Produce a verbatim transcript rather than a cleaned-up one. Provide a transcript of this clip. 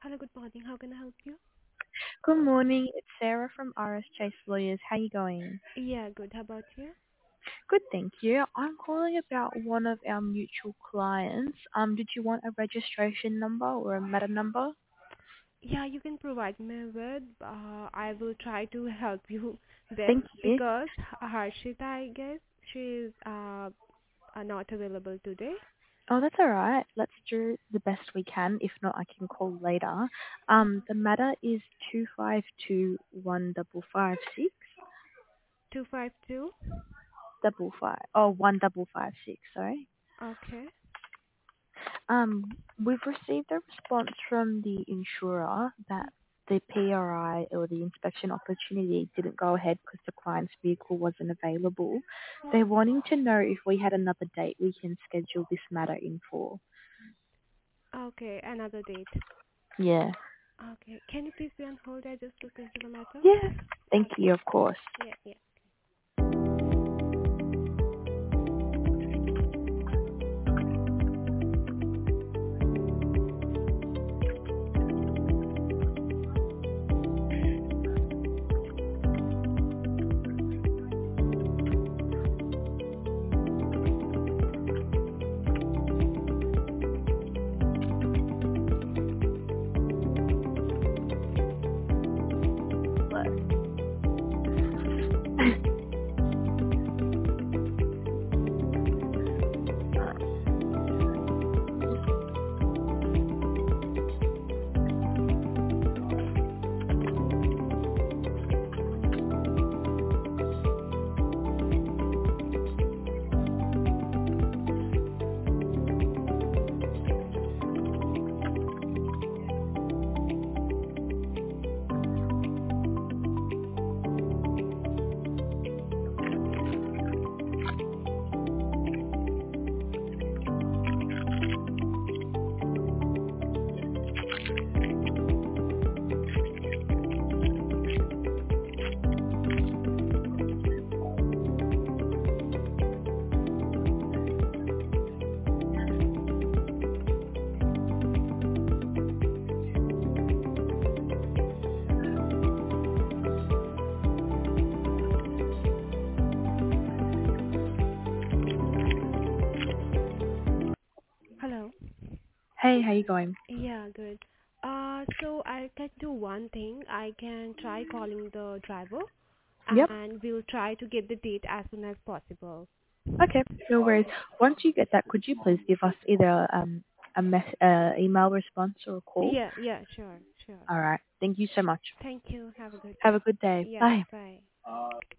Hello, good morning. How can I help you? Good morning. It's Sarah from R S Chase Lawyers. How you going? Yeah, good. How about you? Good, thank you. I'm calling about one of our mutual clients. Um, did you want a registration number or a matter number? Yeah, you can provide me with. Uh, I will try to help you best Thank you. because Harshita, I guess, she is uh, uh, not available today. Oh, that's all right. Let's do the best we can. If not, I can call later. Um, the matter is two five two one double five six two five two. double five. Oh, one double five six. Sorry. Okay. Um, we've received a response from the insurer that the P R I or the inspection opportunity didn't go ahead because the client's vehicle wasn't available. They're wanting to know if we had another date we can schedule this matter in for. Okay, another date. Yeah. Okay. Can you please be on hold? I just look into the matter. Yeah. Thank Okay. you, of course. Yeah, yeah. Hello. Hey, how you going? Yeah, good. Uh, so I can do one thing. I can try calling the driver, Yep. and we'll try to get the date as soon as possible. Okay, no worries. Once you get that, could you please give us either um a mess uh, email response or a call? Yeah, yeah, sure, sure. All right. Thank you so much. Thank you. Have a good Have a day. good day. Yeah, Bye. bye.